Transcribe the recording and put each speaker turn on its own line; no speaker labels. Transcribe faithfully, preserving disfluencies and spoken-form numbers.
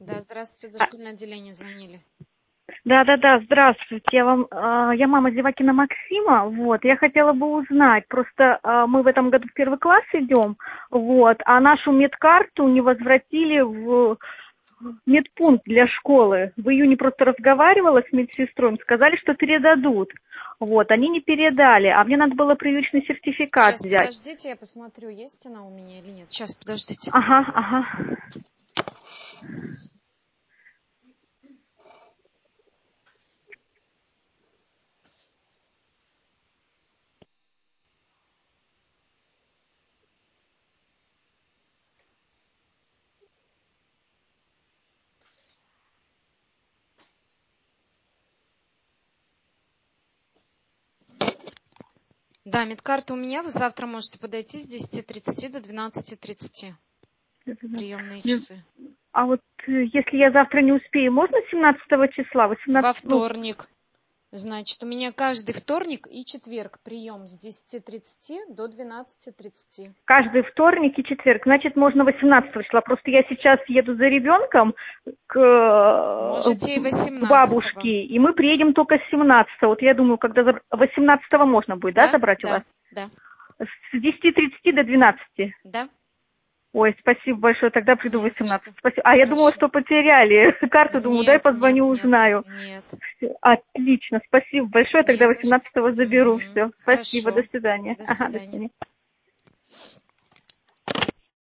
Да, здравствуйте,
А,
дошкольное отделение звонили.
Да-да-да, здравствуйте. Я вам, э, я мама Зевакина Максима. Вот, я хотела бы узнать. Просто э, мы в этом году в первый класс идем, вот, а нашу медкарту не возвратили в медпункт для школы. В июне просто разговаривала с медсестрой, сказали, что передадут. Вот, они не передали, а мне надо было прививочный сертификат
Сейчас,
взять.
подождите, я посмотрю, есть она у меня или нет. Сейчас, подождите.
Ага, ага.
Да, медкарта у меня. Вы завтра можете подойти с десяти тридцати до двенадцати тридцати. Приемные часы.
А вот э, если я завтра не успею, можно семнадцатого числа?
Во
восемнадцатого, ну,
вторник. Значит, у меня каждый вторник и четверг прием с десяти тридцати до двенадцати тридцати.
каждый вторник и четверг. Значит, можно восемнадцатого числа. Просто я сейчас еду за ребенком к, э,
Можете и
к
восемнадцатого.
бабушке, и мы приедем только с семнадцатого. Вот я думаю, когда заб- восемнадцатого можно будет, да,
Да?
забрать у вас?
Да, да,
С десяти тридцати до двенадцати.
да.
Ой, спасибо большое, тогда приду в
Не за что.
восемнадцать. Спасибо. А я думала,
Хорошо.
что потеряли карту, думаю, дай
Нет, нет,
позвоню,
нет,
узнаю.
нет.
Отлично, спасибо большое,
Не
тогда
за что.
восемнадцатого заберу
Мгм.
все. Спасибо, до
Хорошо.
свидания.
До
Ага, до
свидания.
свидания.